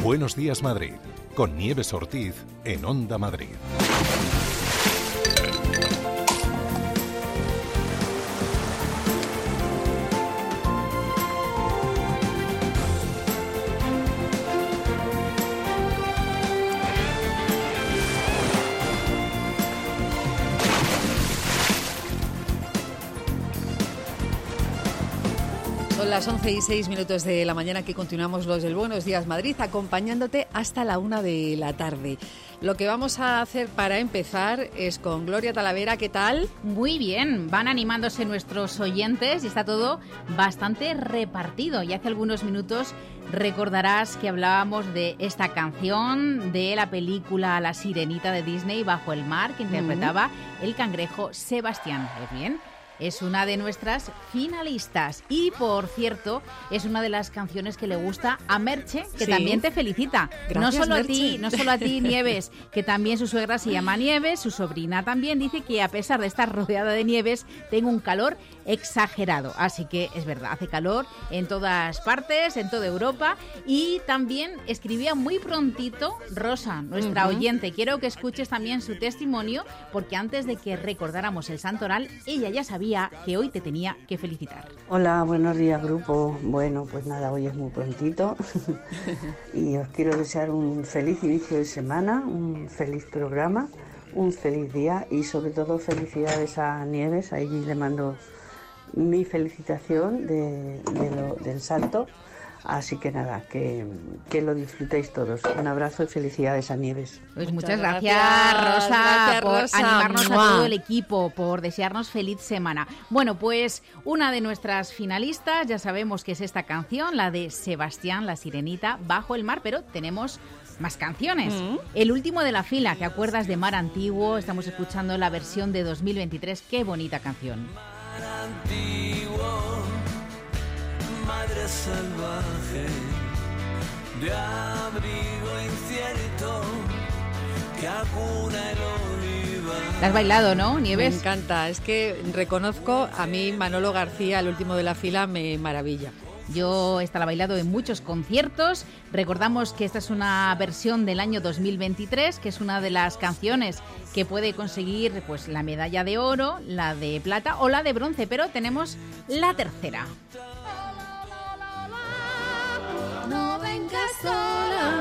Buenos días, Madrid, con Nieves Ortiz en Onda Madrid. Son las 11:06 de la mañana que continuamos los del Buenos Días Madrid, acompañándote hasta la 1 de la tarde. Lo que vamos a hacer para empezar es con Gloria Talavera. ¿Qué tal? Muy bien, van animándose nuestros oyentes y está todo bastante repartido. Y hace algunos minutos recordarás que hablábamos de esta canción de la película La Sirenita de Disney, Bajo el mar, que interpretaba el cangrejo Sebastián. ¿Es bien? Es una de nuestras finalistas y, por cierto, es una de las canciones que le gusta a Merche, que sí, también te felicita. Gracias, no Merche. solo a ti, Nieves, que también su suegra se llama Nieves, su sobrina también dice que a pesar de estar rodeada de nieves, tengo un calor exagerado. Así que es verdad, hace calor en todas partes, en toda Europa. Y también escribía muy prontito Rosa, nuestra oyente. Quiero que escuches también su testimonio, porque antes de que recordáramos el santoral, ella ya sabía que hoy te tenía que felicitar. Hola, buenos días, grupo. Bueno, pues nada, hoy es muy prontito y os quiero desear un feliz inicio de semana, un feliz programa, un feliz día y sobre todo felicidades a Nieves. Ahí le mando mi felicitación del salto. Así que nada, que lo disfrutéis todos. Un abrazo y felicidades a Nieves. Pues muchas gracias, Rosa, por animarnos a todo el equipo, por desearnos feliz semana. Bueno, pues una de nuestras finalistas, ya sabemos que es esta canción, la de Sebastián, La Sirenita, Bajo el mar, pero tenemos más canciones. El último de la fila, ¿te acuerdas de Mar Antiguo? Estamos escuchando la versión de 2023. Qué bonita canción. Mar Antiguo, madre salvaje, de abrigo incierto, que acuna el olivar. ¿La has bailado, no, Nieves? Me encanta, es que reconozco, a mí Manolo García, el último de la fila, me maravilla. Yo esta la he bailado en muchos conciertos. Recordamos que esta es una versión del año 2023, que es una de las canciones que puede conseguir pues la medalla de oro, la de plata o la de bronce, pero tenemos la tercera. No vengas sola.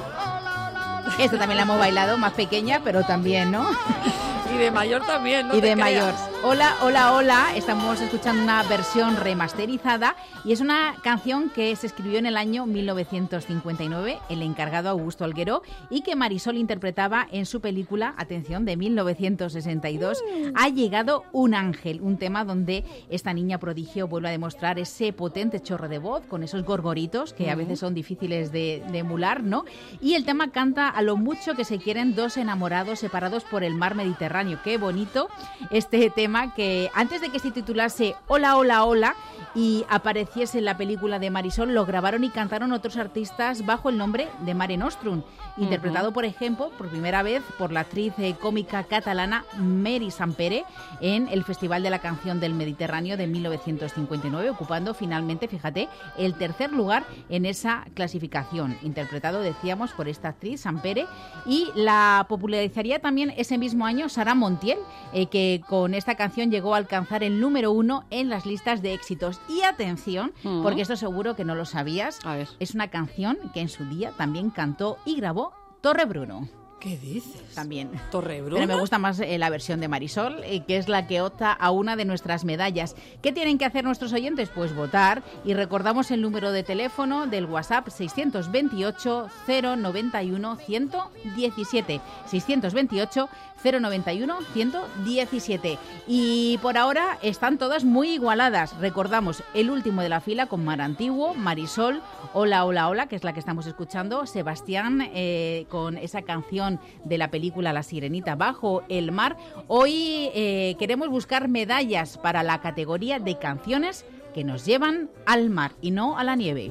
Esta también la hemos bailado, más pequeña, pero también, ¿no? Y de mayor también, ¿no? Y de te mayor. creas. Hola, hola, hola. Estamos escuchando una versión remasterizada y es una canción que se escribió en el año 1959, el encargado Augusto Algueró, y que Marisol interpretaba en su película, atención, de 1962, Ha llegado un ángel, un tema donde esta niña prodigio vuelve a demostrar ese potente chorro de voz con esos gorgoritos que a veces son difíciles de emular, ¿no? Y el tema canta a lo mucho que se quieren dos enamorados separados por el mar Mediterráneo. Qué bonito este tema, que antes de que se titulase Hola, hola, hola y apareciese en la película de Marisol, lo grabaron y cantaron otros artistas bajo el nombre de Mare Nostrum, interpretado, por ejemplo, por primera vez por la actriz cómica catalana Mary Sampere en el Festival de la Canción del Mediterráneo de 1959, ocupando finalmente, fíjate, el tercer lugar en esa clasificación, interpretado, decíamos, por esta actriz Sampere, y la popularizaría también ese mismo año Sara Montiel, que con esta canción llegó a alcanzar el número 1 en las listas de éxitos. Y atención, porque esto seguro que no lo sabías, A ver. es una canción que en su día también cantó y grabó Torrebruno. ¿Qué dices? También. ¿Torrebruno? Pero me gusta más la versión de Marisol, que es la que opta a una de nuestras medallas. ¿Qué tienen que hacer nuestros oyentes? Pues votar, y recordamos el número de teléfono del WhatsApp 628 091 117. 628 091 117. Y por ahora están todas muy igualadas. Recordamos el último de la fila con Mar Antiguo, Marisol, Hola, hola, hola, que es la que estamos escuchando, Sebastián, con esa canción de la película La Sirenita, Bajo el mar. Hoy queremos buscar medallas para la categoría de canciones que nos llevan al mar y no a la nieve.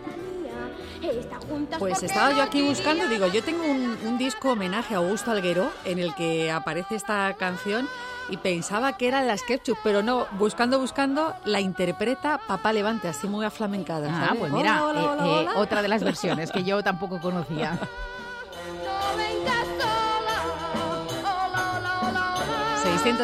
Pues estaba yo aquí buscando, digo, yo tengo un disco homenaje a Augusto Algueró en el que aparece esta canción y pensaba que eran las ketchup, pero no, buscando, la interpreta Papá Levante, así muy aflamencada. Ah, ¿sabes? pues mira, Hola, hola, hola. otra de las versiones que yo tampoco conocía. No vengas sola. Hola, hola, hola, hola.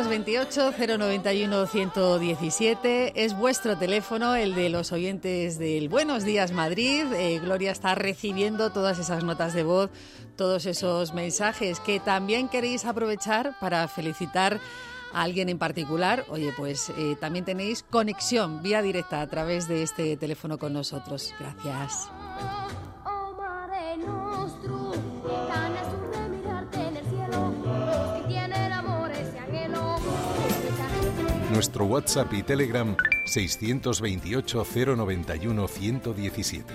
628-091-117 es vuestro teléfono, el de los oyentes del Buenos Días Madrid. Gloria está recibiendo todas esas notas de voz, todos esos mensajes que también queréis aprovechar para felicitar a alguien en particular. Oye, pues también tenéis conexión vía directa a través de este teléfono con nosotros. Gracias. Oh, Mare Nostrum, tan azul de mirarte en el cielo, los que tienen amor ese anhelo. Nuestro WhatsApp y Telegram 628 091 117.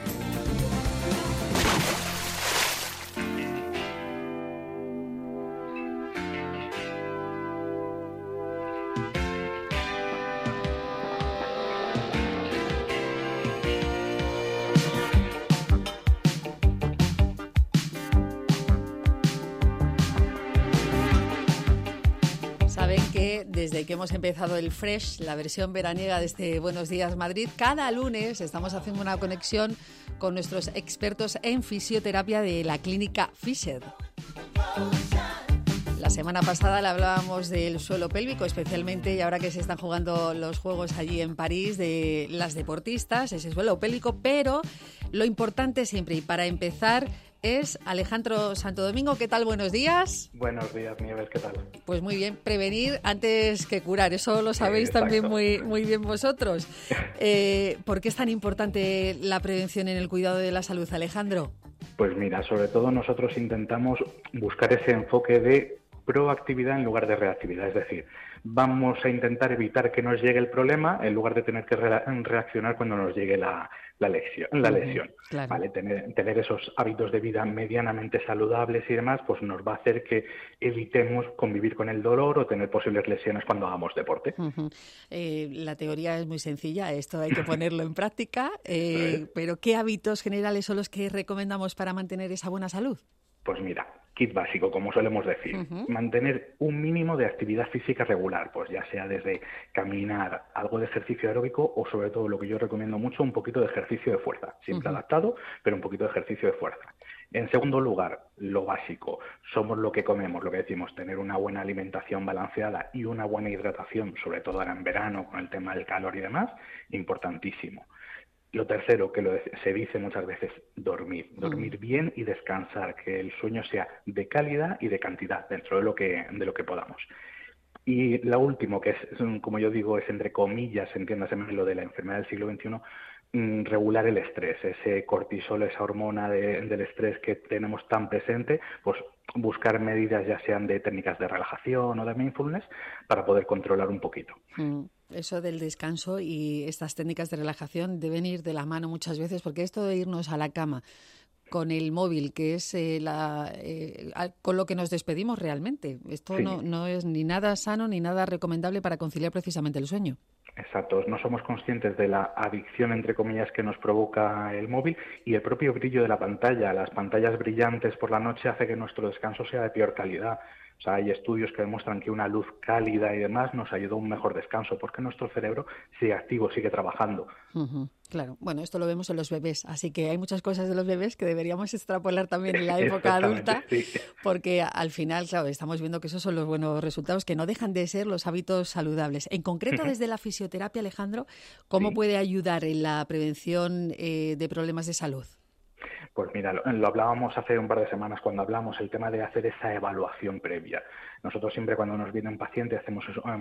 Saben que desde que hemos empezado el Fresh, la versión veraniega de este Buenos Días Madrid, cada lunes estamos haciendo una conexión con nuestros expertos en fisioterapia de la clínica Fisher. La semana pasada le hablábamos del suelo pélvico, especialmente, y ahora que se están jugando los Juegos allí en París, de las deportistas, ese suelo pélvico, pero lo importante siempre, y para empezar, es Alejandro Santo Domingo. ¿Qué tal? Buenos días. Buenos días, Nieves, ¿qué tal? Pues muy bien, prevenir antes que curar, eso lo sabéis también muy bien vosotros. ¿Por qué es tan importante la prevención en el cuidado de la salud, Alejandro? Pues mira, sobre todo nosotros intentamos buscar ese enfoque de proactividad en lugar de reactividad, es decir, vamos a intentar evitar que nos llegue el problema en lugar de tener que reaccionar cuando nos llegue la lesión. Claro. ¿Vale? Tener esos hábitos de vida medianamente saludables y demás, pues nos va a hacer que evitemos convivir con el dolor o tener posibles lesiones cuando hagamos deporte. La teoría es muy sencilla, esto hay que ponerlo en práctica, pero ¿qué hábitos generales son los que recomendamos para mantener esa buena salud? Pues mira, kit básico, como solemos decir, mantener un mínimo de actividad física regular, pues ya sea desde caminar, algo de ejercicio aeróbico o sobre todo lo que yo recomiendo mucho, un poquito de ejercicio de fuerza, siempre adaptado, pero un poquito de ejercicio de fuerza. En segundo lugar, lo básico, somos lo que comemos, lo que decimos, tener una buena alimentación balanceada y una buena hidratación, sobre todo ahora en verano con el tema del calor y demás, importantísimo. Lo tercero, que se dice muchas veces, dormir bien y descansar, que el sueño sea de calidad y de cantidad dentro de lo que podamos. Y la última, que es, como yo digo, es entre comillas, entiéndase lo de la enfermedad del siglo XXI, regular el estrés, ese cortisol, esa hormona del estrés que tenemos tan presente, pues buscar medidas ya sean de técnicas de relajación o de mindfulness para poder controlar un poquito. Eso del descanso y estas técnicas de relajación deben ir de la mano muchas veces, porque esto de irnos a la cama con el móvil, que es con lo que nos despedimos realmente, esto no es ni nada sano ni nada recomendable para conciliar precisamente el sueño. Exacto, no somos conscientes de la adicción, entre comillas, que nos provoca el móvil y el propio brillo de la pantalla. Las pantallas brillantes por la noche hace que nuestro descanso sea de peor calidad. O sea, hay estudios que demuestran que una luz cálida y demás nos ayuda a un mejor descanso, porque nuestro cerebro sigue activo, sigue trabajando. Claro, bueno, esto lo vemos en los bebés, así que hay muchas cosas de los bebés que deberíamos extrapolar también en la época adulta, porque al final, claro, estamos viendo que esos son los buenos resultados, que no dejan de ser los hábitos saludables. En concreto, desde la fisioterapia, Alejandro, ¿cómo puede ayudar en la prevención de problemas de salud? Pues mira, lo hablábamos hace un par de semanas cuando hablamos el tema de hacer esa evaluación previa. Nosotros siempre cuando nos viene un paciente hacemos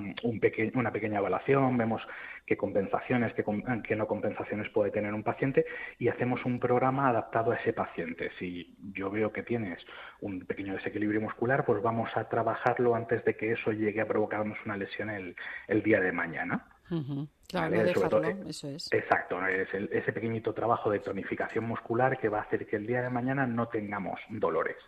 una pequeña evaluación, vemos qué compensaciones, qué no compensaciones puede tener un paciente y hacemos un programa adaptado a ese paciente. Si yo veo que tienes un pequeño desequilibrio muscular, pues vamos a trabajarlo antes de que eso llegue a provocarnos una lesión el día de mañana. Claro, ¿vale? no dejarlo, eso es. Exacto, es ese pequeñito trabajo de tonificación muscular que va a hacer que el día de mañana no tengamos dolores.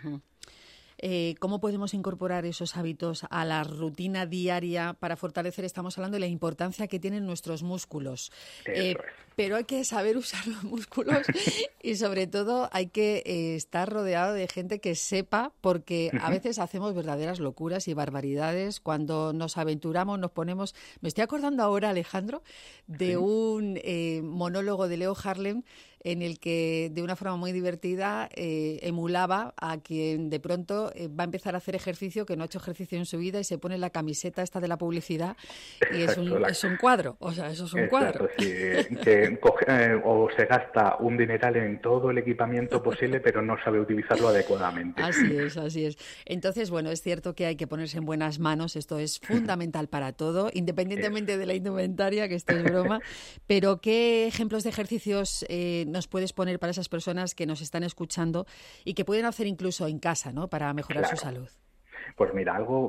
¿Cómo podemos incorporar esos hábitos a la rutina diaria para fortalecer? Estamos hablando de la importancia que tienen nuestros músculos. pero hay que saber usar los músculos y sobre todo hay que estar rodeado de gente que sepa, porque a veces hacemos verdaderas locuras y barbaridades cuando nos aventuramos, nos ponemos... Me estoy acordando ahora, Alejandro, de un monólogo de Leo Harlem en el que de una forma muy divertida emulaba a quien de pronto va a empezar a hacer ejercicio, que no ha hecho ejercicio en su vida y se pone la camiseta esta de la publicidad y es un cuadro, o sea, eso es un cuadro. Sí, que coge, o se gasta un dineral en todo el equipamiento posible, pero no sabe utilizarlo adecuadamente. Así es, así es. Entonces, bueno, es cierto que hay que ponerse en buenas manos, esto es fundamental para todo, independientemente de la indumentaria, que esto es broma, pero ¿qué ejemplos de ejercicios nos puedes poner para esas personas que nos están escuchando y que pueden hacer incluso en casa, ¿no?, para mejorar su salud? Pues mira, algo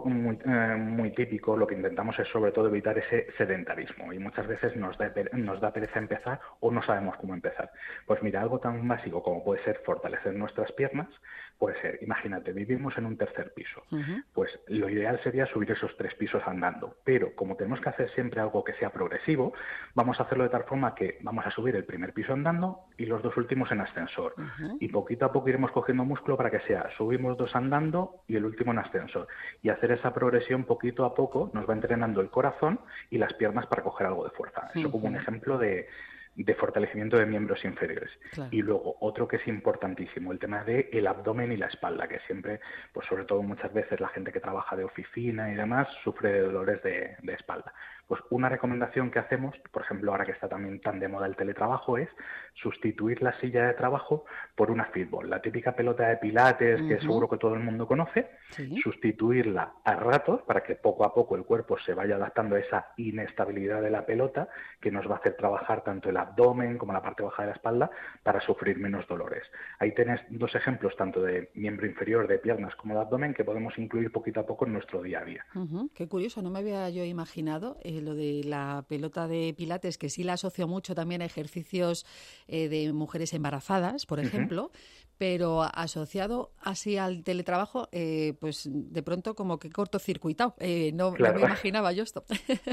muy típico, lo que intentamos es sobre todo evitar ese sedentarismo y muchas veces nos da pereza empezar o no sabemos cómo empezar. Pues mira, algo tan básico como puede ser fortalecer nuestras piernas, puede ser, imagínate, vivimos en un tercer piso, pues lo ideal sería subir esos 3 pisos andando, pero como tenemos que hacer siempre algo que sea progresivo, vamos a hacerlo de tal forma que vamos a subir el primer piso andando y los 2 últimos en ascensor, y poquito a poco iremos cogiendo músculo para que sea, subimos 2 andando y el último en ascensor, y hacer esa progresión poquito a poco nos va entrenando el corazón y las piernas para coger algo de fuerza. Eso como un ejemplo de fortalecimiento de miembros inferiores. Claro. Y luego otro que es importantísimo, el tema de el abdomen y la espalda, que siempre, pues sobre todo muchas veces la gente que trabaja de oficina y demás sufre de dolores de espalda. Pues una recomendación que hacemos, por ejemplo, ahora que está también tan de moda el teletrabajo, es sustituir la silla de trabajo por una fitball, la típica pelota de pilates que seguro que todo el mundo conoce, sustituirla a ratos para que poco a poco el cuerpo se vaya adaptando a esa inestabilidad de la pelota, que nos va a hacer trabajar tanto el abdomen como la parte baja de la espalda para sufrir menos dolores. Ahí tenés 2 ejemplos, tanto de miembro inferior, de piernas, como de abdomen, que podemos incluir poquito a poco en nuestro día a día. Qué curioso, no me había yo imaginado lo de la pelota de pilates, que sí la asocio mucho también a ejercicios de mujeres embarazadas, por ejemplo, pero asociado así al teletrabajo, pues de pronto como que cortocircuitado. No me imaginaba yo esto.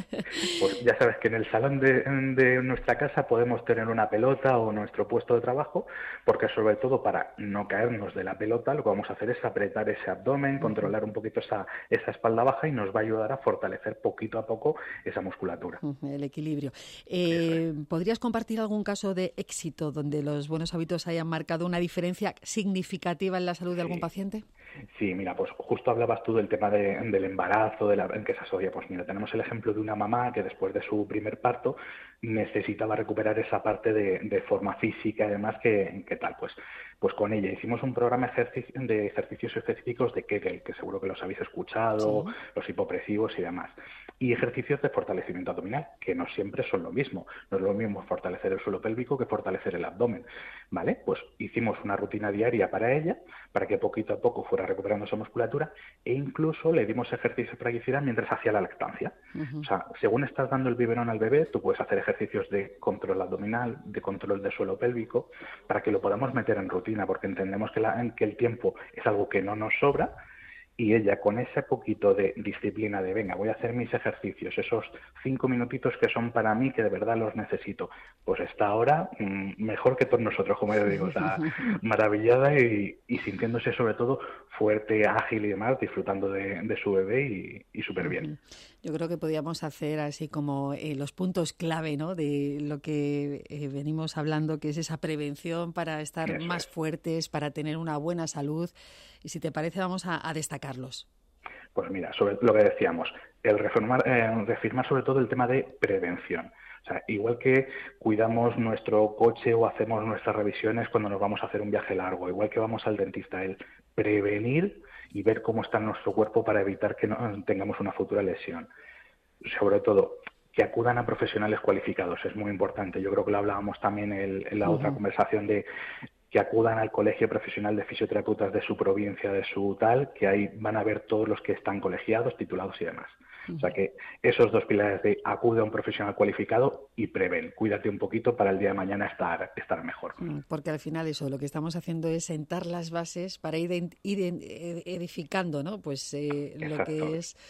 Pues ya sabes que en el salón de nuestra casa podemos tener una pelota o nuestro puesto de trabajo, porque sobre todo para no caernos de la pelota lo que vamos a hacer es apretar ese abdomen, controlar un poquito esa espalda baja y nos va a ayudar a fortalecer poquito a poco esa musculatura. El equilibrio. ¿Podrías compartir algún caso de éxito donde los buenos hábitos hayan marcado una diferencia significativa en la salud de algún paciente? Sí, mira, pues justo hablabas tú del tema del embarazo, en que se asocia. Pues mira, tenemos el ejemplo de una mamá que después de su primer parto necesitaba recuperar esa parte de forma física y demás que tal. Pues con ella hicimos un programa de ejercicios específicos de Kegel, que seguro que los habéis escuchado, los hipopresivos y demás. Y ejercicios de fortalecimiento abdominal, que no siempre son lo mismo. No es lo mismo fortalecer el suelo pélvico que fortalecer el abdomen, ¿vale? Pues hicimos una rutina diaria para ella, para que poquito a poco fuera recuperando esa musculatura, e incluso le dimos ejercicios para que hiciera mientras hacía la lactancia. O sea, según estás dando el biberón al bebé, tú puedes hacer ejercicios de control abdominal, de control del suelo pélvico, para que lo podamos meter en rutina, porque entendemos que el tiempo es algo que no nos sobra. Y ella, con ese poquito de disciplina de, venga, voy a hacer mis ejercicios, esos 5 minutitos que son para mí, que de verdad los necesito, pues está ahora mejor que todos nosotros, como yo digo, o sea, maravillada y sintiéndose sobre todo fuerte, ágil y demás, disfrutando de su bebé y súper bien. Yo creo que podríamos hacer así como los puntos clave, ¿no?, de lo que venimos hablando, que es esa prevención para estar más fuertes, para tener una buena salud. Y si te parece, vamos a destacarlos. Pues mira, sobre lo que decíamos, el reafirmar sobre todo el tema de prevención. O sea, igual que cuidamos nuestro coche o hacemos nuestras revisiones cuando nos vamos a hacer un viaje largo, igual que vamos al dentista, el prevenir y ver cómo está nuestro cuerpo para evitar que no tengamos una futura lesión. Sobre todo, que acudan a profesionales cualificados, es muy importante. Yo creo que lo hablábamos también en la otra conversación de que acudan al colegio profesional de fisioterapeutas de su provincia, de su tal, que ahí van a ver todos los que están colegiados, titulados y demás. O sea que esos 2 pilares de acude a un profesional cualificado y prevén, cuídate un poquito para el día de mañana estar mejor. Porque al final eso, lo que estamos haciendo es sentar las bases para ir edificando, ¿no? Pues lo que es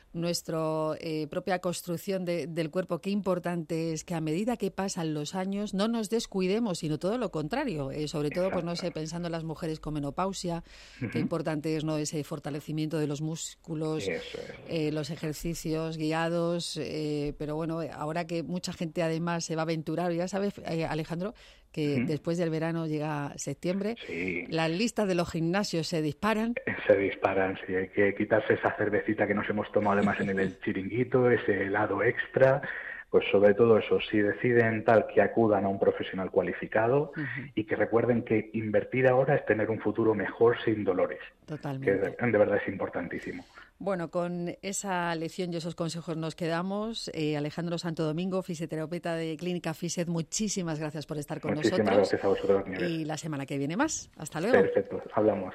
nuestra propia construcción del cuerpo, qué importante es que a medida que pasan los años no nos descuidemos, sino todo lo contrario. Sobre todo, pues no sé, pensando en las mujeres con menopausia, qué importante es, ¿no?, ese fortalecimiento de los músculos, los ejercicios guiados. Pero bueno, ahora que mucha gente además se va a aventurar, ya sabes, Alejandro, que después del verano llega septiembre, las listas de los gimnasios se disparan. Sí, hay que quitarse esa cervecita que nos hemos tomado además en el chiringuito, ese helado extra. Pues sobre todo eso, si deciden que acudan a un profesional cualificado y que recuerden que invertir ahora es tener un futuro mejor sin dolores. Totalmente. Que de verdad es importantísimo. Bueno, con esa lección y esos consejos nos quedamos. Alejandro Santo Domingo, fisioterapeuta de Clínica Fiset, muchísimas gracias por estar con nosotros. Muchísimas gracias a vosotros, Nieves. Y la semana que viene más. Hasta luego. Perfecto, hablamos.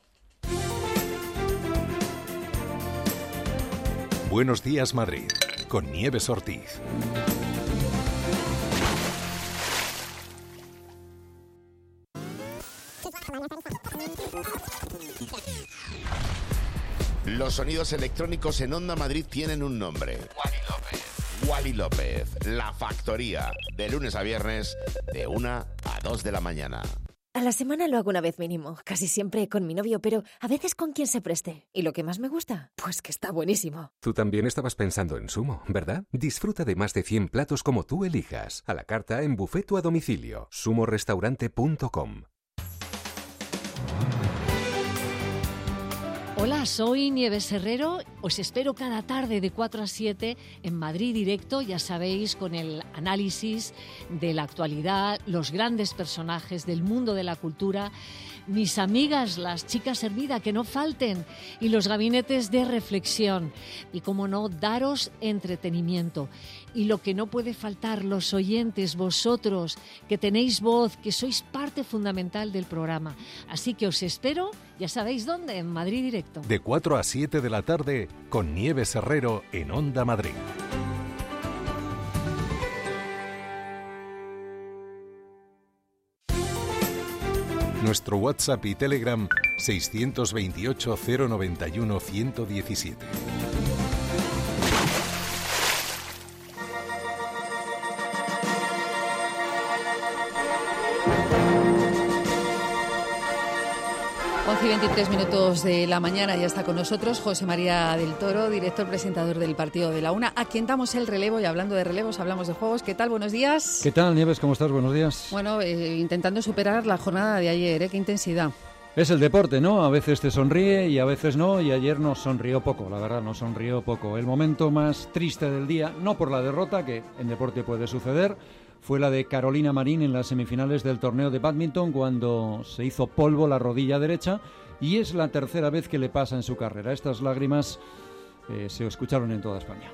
Buenos días, Madrid, con Nieves Ortiz. Los sonidos electrónicos en Onda Madrid tienen un nombre. Wally López, La Factoría, de lunes a viernes, de 1 a 2 de la mañana. A la semana lo hago una vez mínimo, casi siempre con mi novio, pero a veces con quien se preste. ¿Y lo que más me gusta? Pues que está buenísimo. Tú también estabas pensando en Sumo, ¿verdad? Disfruta de más de 100 platos como tú elijas, a la carta, en buffet o a domicilio. sumorestaurante.com. Hola, soy Nieves Herrero. Os espero cada tarde de 4 a 7 en Madrid Directo, ya sabéis, con el análisis de la actualidad, los grandes personajes del mundo de la cultura, mis amigas, las chicas Hermida, que no falten, y los gabinetes de reflexión. Y, como no, daros entretenimiento. Y lo que no puede faltar, los oyentes, vosotros, que tenéis voz, que sois parte fundamental del programa. Así que os espero, ya sabéis dónde, en Madrid Directo. De 4 a 7 de la tarde, con Nieves Herrero en Onda Madrid. Nuestro WhatsApp y Telegram 628 091 117. Y 23 minutos de la mañana, ya está con nosotros José María del Toro, director presentador del Partido de la Una, a quien damos el relevo. Y hablando de relevos, hablamos de juegos. ¿Qué tal? Buenos días. ¿Qué tal, Nieves? ¿Cómo estás? Buenos días. Bueno, intentando superar la jornada de ayer, qué intensidad. Es el deporte, ¿no? A veces te sonríe y a veces no, y ayer nos sonrió poco, la verdad, nos sonrió poco. El momento más triste del día, no por la derrota, que en deporte puede suceder, fue la de Carolina Marín en las semifinales del torneo de bádminton, cuando se hizo polvo la rodilla derecha, y es la tercera vez que le pasa en su carrera. Estas lágrimas se escucharon en toda España.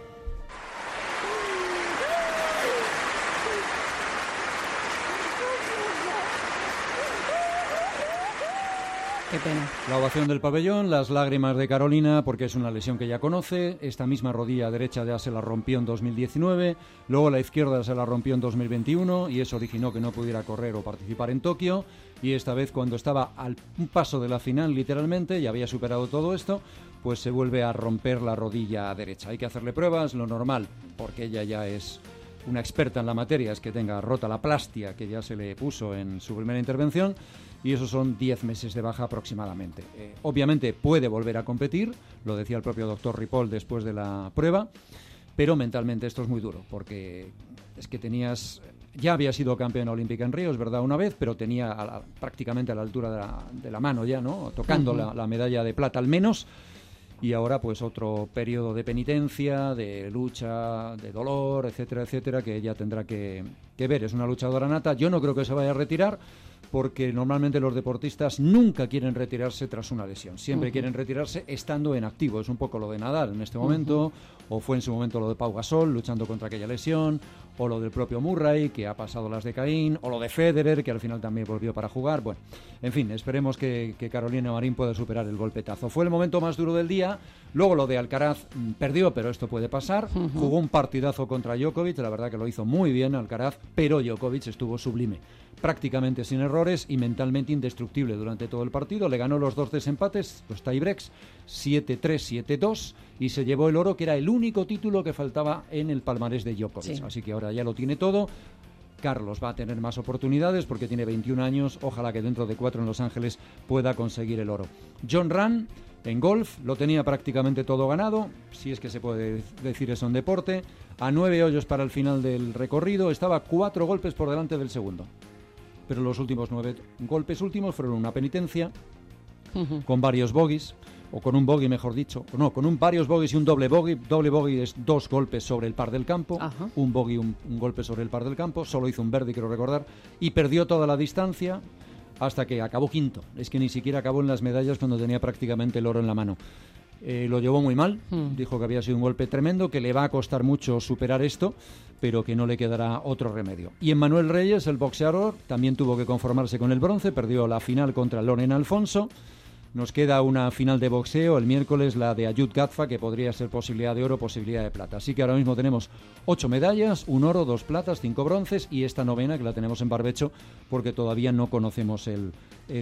Qué pena. La ovación del pabellón, las lágrimas de Carolina, porque es una lesión que ya conoce. Esta misma rodilla derecha ya se la rompió en 2019, luego la izquierda se la rompió en 2021 y eso originó que no pudiera correr o participar en Tokio. Y esta vez, cuando estaba al paso de la final, literalmente, y había superado todo esto, pues se vuelve a romper la rodilla derecha. Hay que hacerle pruebas, lo normal, porque ella ya es una experta en la materia, es que tenga rota la plastia que ya se le puso en su primera intervención, y esos son 10 meses de baja aproximadamente. Obviamente puede volver a competir, lo decía el propio doctor Ripoll después de la prueba, pero mentalmente esto es muy duro, porque es que ya había sido campeona olímpica en Río, es verdad, una vez, pero tenía prácticamente a la altura de la mano ya, ¿no? Tocando la medalla de plata al menos. Y ahora pues otro periodo de penitencia, de lucha, de dolor, etcétera, etcétera, que ella tendrá que ver. Es una luchadora nata. Yo no creo que se vaya a retirar, porque normalmente los deportistas nunca quieren retirarse tras una lesión. Siempre quieren retirarse estando en activo. Es un poco lo de Nadal en este momento, o fue en su momento lo de Pau Gasol, luchando contra aquella lesión, o lo del propio Murray, que ha pasado las de Caín, o lo de Federer, que al final también volvió para jugar. Bueno, en fin, esperemos que Carolina Marín pueda superar el golpetazo. Fue el momento más duro del día. Luego lo de Alcaraz perdió, pero esto puede pasar. Jugó un partidazo contra Djokovic, la verdad que lo hizo muy bien Alcaraz, pero Djokovic estuvo sublime, prácticamente sin error. errores y mentalmente indestructible durante todo el partido. Le ganó los 2 desempates, los tiebreaks, 7-3, 7-2, y se llevó el oro, que era el único título que faltaba en el palmarés de Djokovic. Sí. Así que ahora ya lo tiene todo. Carlos va a tener más oportunidades porque tiene 21 años. Ojalá que dentro de 4 en Los Ángeles pueda conseguir el oro. Jon Rahm, en golf, lo tenía prácticamente todo ganado, si es que se puede decir eso en deporte. A 9 hoyos para el final del recorrido, estaba 4 golpes por delante del segundo. Pero los últimos 9 golpes últimos fueron una penitencia, con varios bogies, o con un bogey, mejor dicho. No, con varios bogies y un doble bogey. Doble bogey es 2 golpes sobre el par del campo. Ajá. Un bogey, un golpe sobre el par del campo. Solo hizo un birdie, quiero recordar. Y perdió toda la distancia hasta que acabó quinto. Es que ni siquiera acabó en las medallas cuando tenía prácticamente el oro en la mano. Lo llevó muy mal. Dijo que había sido un golpe tremendo, que le va a costar mucho superar esto, pero que no le quedará otro remedio. Y Emmanuel Reyes, el boxeador, también tuvo que conformarse con el bronce. Perdió la final contra Loren Alfonso. Nos queda una final de boxeo el miércoles, la de Ayud Gatfa, que podría ser posibilidad de oro, posibilidad de plata. Así que ahora mismo tenemos 8 medallas, 1 oro, 2 platas, 5 bronces y esta novena que la tenemos en barbecho porque todavía no conocemos el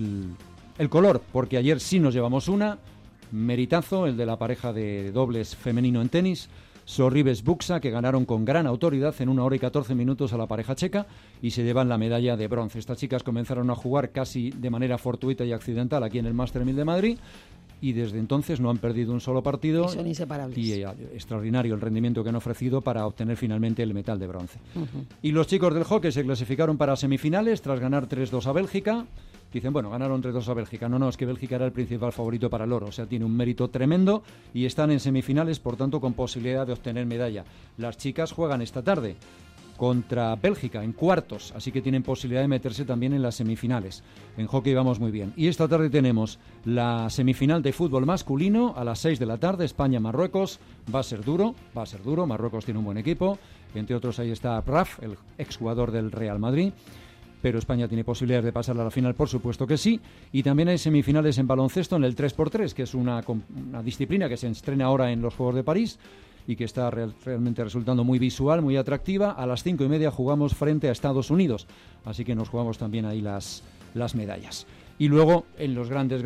color, porque ayer sí nos llevamos una, meritazo, el de la pareja de dobles femenino en tenis, Sorribes Buxa, que ganaron con gran autoridad en 1 hora y 14 minutos a la pareja checa y se llevan la medalla de bronce. Estas chicas comenzaron a jugar casi de manera fortuita y accidental aquí en el Master 1000 de Madrid y desde entonces no han perdido un solo partido. Y son inseparables. Y extraordinario el rendimiento que han ofrecido para obtener finalmente el metal de bronce. Y los chicos del hockey se clasificaron para semifinales tras ganar 3-2 a Bélgica. Dicen, bueno, ganaron 3-2 a Bélgica. No, es que Bélgica era el principal favorito para el oro. O sea, tiene un mérito tremendo y están en semifinales, por tanto, con posibilidad de obtener medalla. Las chicas juegan esta tarde contra Bélgica en cuartos, así que tienen posibilidad de meterse también en las semifinales. En hockey vamos muy bien. Y esta tarde tenemos la semifinal de fútbol masculino a las 6 de la tarde, España-Marruecos. Va a ser duro. Marruecos tiene un buen equipo. Entre otros ahí está Praf, el exjugador del Real Madrid. Pero España tiene posibilidades de pasar a la final, por supuesto que sí. Y también hay semifinales en baloncesto en el 3x3, que es una disciplina que se estrena ahora en los Juegos de París y que está realmente resultando muy visual, muy atractiva. A las 5:30 jugamos frente a Estados Unidos, así que nos jugamos también ahí las medallas. Y luego, en los grandes,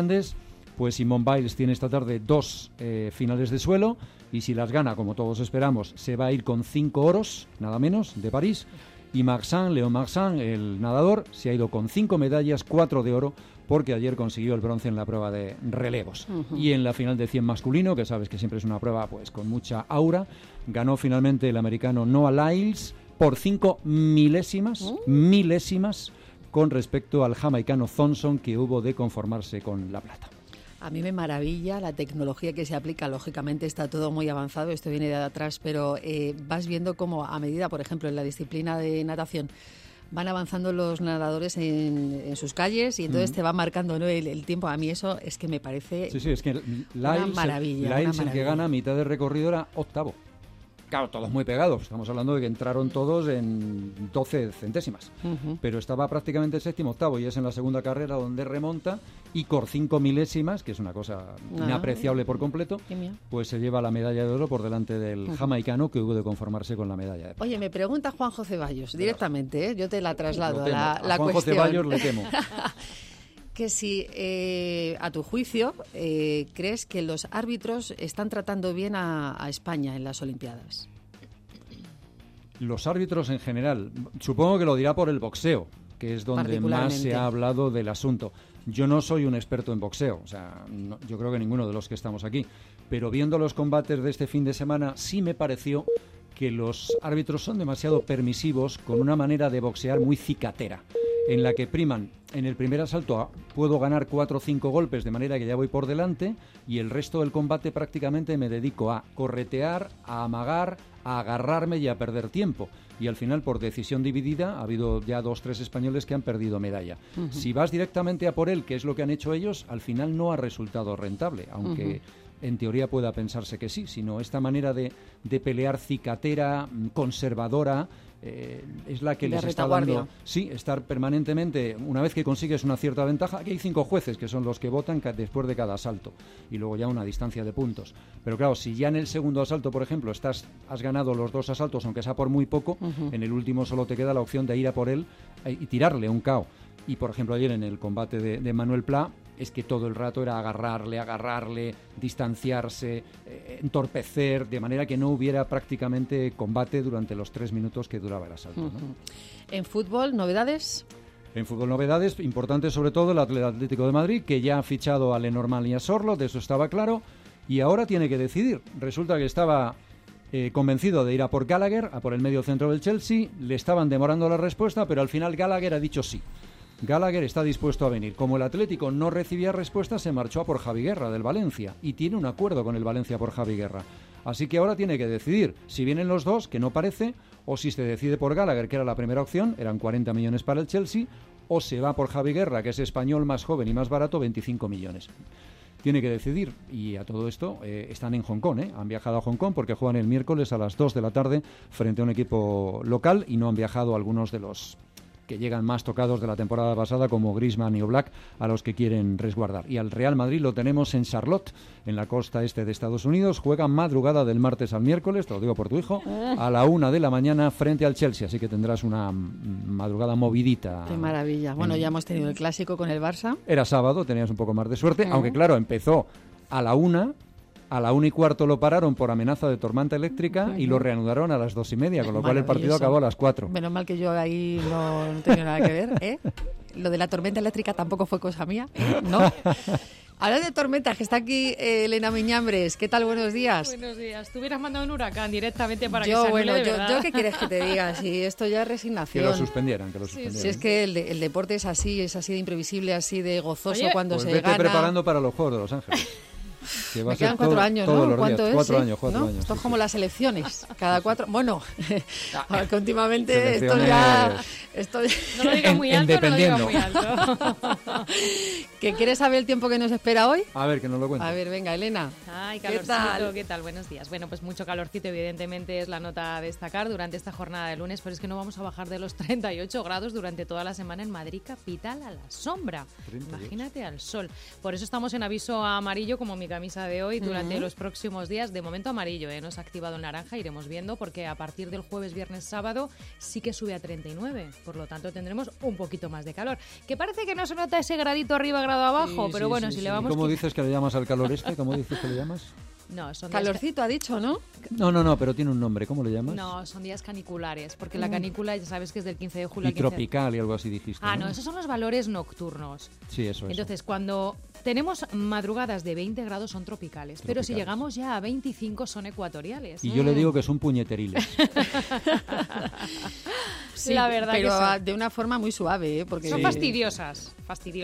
pues Simone Biles tiene esta tarde 2 finales de suelo, y si las gana, como todos esperamos, se va a ir con 5 oros, nada menos, de París. Y Leon Marchand, el nadador, se ha ido con 5 medallas, 4 de oro, porque ayer consiguió el bronce en la prueba de relevos. Y en la final de 100 masculino, que sabes que siempre es una prueba pues con mucha aura, ganó finalmente el americano Noah Lyles por 5 milésimas con respecto al jamaicano Thompson, que hubo de conformarse con la plata. A mí me maravilla la tecnología que se aplica. Lógicamente está todo muy avanzado, esto viene de atrás, pero vas viendo cómo a medida, por ejemplo, en la disciplina de natación, van avanzando los nadadores en sus calles y entonces te va marcando, ¿no?, el tiempo. A mí eso es que me parece es que una maravilla. Lyles, el que gana a mitad de recorrido, era octavo. Claro, todos muy pegados. Estamos hablando de que entraron todos en 12 centésimas. Pero estaba prácticamente séptimo, octavo, y es en la segunda carrera donde remonta y por 5 milésimas, que es una cosa inapreciable por completo, pues se lleva la medalla de oro por delante del jamaicano, que hubo de conformarse con la medalla de plata. Oye, me pregunta Juanjo Ceballos directamente, yo te la traslado la Juanjo cuestión. Ceballos le temo. Que si, a tu juicio, crees que los árbitros están tratando bien a España en las Olimpiadas. Los árbitros en general, supongo que lo dirá por el boxeo, que es donde más se ha hablado del asunto. Yo no soy un experto en boxeo, o sea, yo creo que ninguno de los que estamos aquí, pero viendo los combates de este fin de semana sí me pareció que los árbitros son demasiado permisivos, con una manera de boxear muy cicatera, en la que priman en el primer asalto puedo ganar 4 o 5 golpes de manera que ya voy por delante, y el resto del combate prácticamente me dedico a corretear, a amagar, a agarrarme y a perder tiempo. Y al final, por decisión dividida, ha habido ya 2 o 3 españoles que han perdido medalla. Si vas directamente a por él, que es lo que han hecho ellos, al final no ha resultado rentable, aunque en teoría pueda pensarse que sí, sino esta manera de pelear cicatera, conservadora, es la que les está dando. Sí, estar permanentemente, una vez que consigues una cierta ventaja, aquí hay 5 jueces que son los que votan después de cada asalto, y luego ya una distancia de puntos. Pero claro, si ya en el segundo asalto, por ejemplo, has ganado los 2 asaltos, aunque sea por muy poco, en el último solo te queda la opción de ir a por él y tirarle un KO. Y, por ejemplo, ayer en el combate de Manuel Pla, es que todo el rato era agarrarle, distanciarse, entorpecer, de manera que no hubiera prácticamente combate durante los 3 minutos que duraba el asalto, ¿no? En fútbol, ¿novedades? En fútbol, novedades importantes, sobre todo el Atlético de Madrid, que ya ha fichado a Lenormand y a Sorloth, de eso estaba claro, y ahora tiene que decidir. Resulta que estaba convencido de ir a por Gallagher, a por el medio centro del Chelsea, le estaban demorando la respuesta, pero al final Gallagher ha dicho sí. Gallagher está dispuesto a venir. Como el Atlético no recibía respuesta, se marchó a por Javi Guerra del Valencia y tiene un acuerdo con el Valencia por Javi Guerra. Así que ahora tiene que decidir si vienen los dos, que no parece, o si se decide por Gallagher, que era la primera opción, eran 40 millones para el Chelsea, o se va por Javi Guerra, que es español, más joven y más barato, 25 millones. Tiene que decidir, y a todo esto están en Hong Kong, han viajado a Hong Kong porque juegan el miércoles a las 2 de la tarde frente a un equipo local, y no han viajado algunos de los que llegan más tocados de la temporada pasada, como Griezmann y Oblak, a los que quieren resguardar. Y al Real Madrid lo tenemos en Charlotte, en la costa este de Estados Unidos. Juega madrugada del martes al miércoles, te lo digo por tu hijo, a la 1 de la mañana frente al Chelsea, así que tendrás una madrugada movidita. Qué maravilla. Bueno, ya hemos tenido el clásico con el Barça. Era sábado, tenías un poco más de suerte, aunque claro, empezó a la 1. A la 1:15 lo pararon por amenaza de tormenta eléctrica y lo reanudaron a las 2:30, con lo cual el partido acabó a las 4. Menos mal que yo ahí no tenía nada que ver, ¿eh? Lo de la tormenta eléctrica tampoco fue cosa mía, ¿no? Hablando de tormentas, que está aquí Elena Miñambres. ¿Qué tal? Buenos días. Buenos días. Tú hubieras mandado un huracán directamente para yo, que se bueno, anule de verdad. yo ¿qué quieres que te diga? Si esto ya es resignación. Que lo suspendieran. Si es que el deporte es así de imprevisible, así de gozoso. Oye, cuando pues se vete gana. preparando para los Juegos de Los Ángeles. Que Me quedan 4 años, ¿no? ¿Cuánto es? 4 años, 4 ¿no? años. Esto es sí, como sí. las elecciones. Cada 4... Bueno, que últimamente esto ya... No lo digas muy alto, no lo digas muy alto. ¿Que quieres saber el tiempo que nos espera hoy? A ver, que nos lo cuente. A ver, venga, Elena. Ay, ¿Qué calorcito, tal? ¿qué tal? Buenos días. Bueno, pues mucho calorcito, evidentemente, es la nota a destacar durante esta jornada de lunes, pero es que no vamos a bajar de los 38 grados durante toda la semana en Madrid capital a la sombra. 38. Imagínate al sol. Por eso estamos en aviso amarillo, como mi camisa de hoy, durante los próximos días. De momento amarillo, no se ha activado el naranja, iremos viendo, porque a partir del jueves, viernes, sábado sí que sube a 39. Por lo tanto, tendremos un poquito más de calor. Que parece que no se nota ese gradito arriba, grado abajo, pero bueno, si le vamos... ¿Cómo dices que le llamas al calor este? ¿Cómo dices que le llamas? No, son calorcito ha dicho, ¿no? No, pero tiene un nombre. ¿Cómo le llamas? No, son días caniculares, porque la canícula ya sabes que es del 15 de julio y al 15 tropical y algo así dijiste. Ah, no, esos son los valores nocturnos. Sí, eso es. Entonces, cuando tenemos madrugadas de 20 grados son tropicales, pero si llegamos ya a 25 son ecuatoriales. Y yo le digo que son puñeteriles. Sí, la verdad pero que de una forma muy suave, ¿eh? Porque son fastidiosas.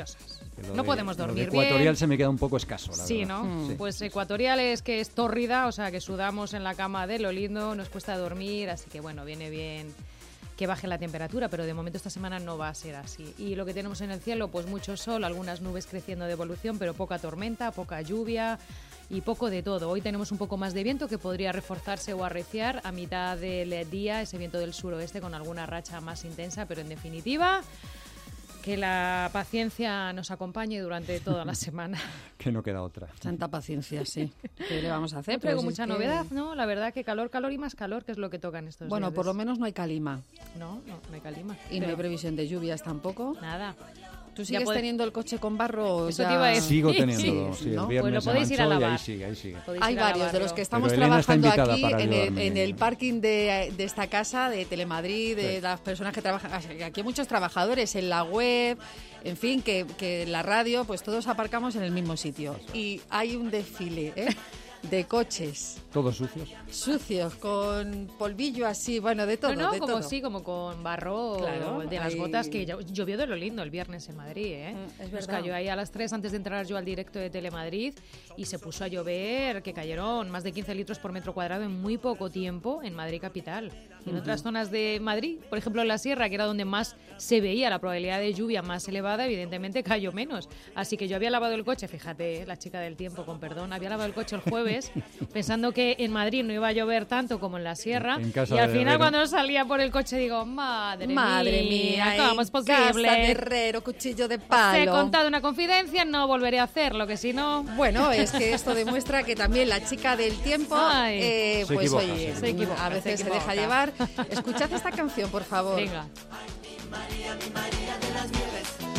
No podemos dormir bien. Ecuatorial se me queda un poco escaso, la sí, verdad. ¿no? Sí. Pues ecuatorial es que es tórrida, o sea que sudamos en la cama de lo lindo, nos cuesta dormir, así que bueno, viene bien que baje la temperatura, pero de momento esta semana no va a ser así. Y lo que tenemos en el cielo, pues mucho sol, algunas nubes creciendo de evolución, pero poca tormenta, poca lluvia y poco de todo. Hoy tenemos un poco más de viento que podría reforzarse o arreciar a mitad del día, ese viento del suroeste con alguna racha más intensa, pero en definitiva... que la paciencia nos acompañe durante toda la semana. Que no queda otra. Santa paciencia, sí. ¿Qué le vamos a hacer? No traigo mucha novedad, ¿no? La verdad que calor y más calor, que es lo que tocan estos días. Bueno, por lo menos no hay calima. No hay calima. Y no hay previsión de lluvias tampoco. Nada. ¿Tú sigues teniendo el coche con barro? Eso te iba a decir. Sigo teniéndolo, sí, ¿no? el viernes pues lo podéis ir a lavar. Ahí sigue. Hay varios de los que estamos trabajando aquí en el parking de esta casa, de Telemadrid, de las personas que trabajan. Aquí hay muchos trabajadores en la web, en fin, que la radio, pues todos aparcamos en el mismo sitio. Y hay un desfile, de coches. ¿Todos sucios? Sucios, con polvillo así, bueno, de todo. No, de como todo. sí, como con barro, claro, de las gotas, que llovió de lo lindo el viernes en Madrid, ¿eh? Es Nos verdad. cayó ahí a las 3 antes de entrar yo al directo de Telemadrid y se puso a llover, que cayeron más de 15 litros por metro cuadrado en muy poco tiempo en Madrid capital. Y en otras zonas de Madrid, por ejemplo en la Sierra, que era donde más se veía la probabilidad de lluvia más elevada, evidentemente cayó menos. Así que yo había lavado el coche, fíjate, la chica del tiempo, con perdón, había lavado el coche el jueves pensando que en Madrid no iba a llover tanto como en la Sierra, y al final cuando salía por el coche digo, madre mía, ¿cómo es posible? Casa de herrero, cuchillo de palo. Os he contado una confidencia, no volveré a hacerlo, que si no... Bueno, es que esto demuestra que también la chica del tiempo, pues oye, se equivoca, a veces se deja llevar. Escuchad esta canción, por favor. Venga. Mi María de las nieves.